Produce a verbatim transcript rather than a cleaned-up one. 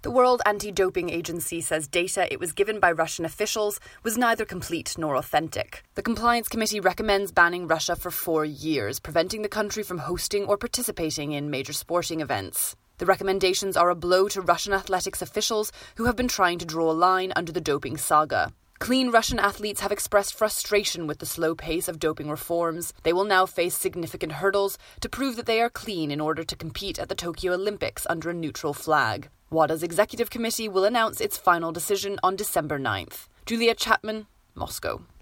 The World Anti-Doping Agency says data it was given by Russian officials was neither complete nor authentic. The Compliance Committee recommends banning Russia for four years, preventing the country from hosting or participating in major sporting events. The recommendations are a blow to Russian athletics officials who have been trying to draw a line under the doping saga. Clean Russian athletes have expressed frustration with the slow pace of doping reforms. They will now face significant hurdles to prove that they are clean in order to compete at the Tokyo Olympics under a neutral flag. WADA's executive committee will announce its final decision on December ninth. Julia Chapman, Moscow.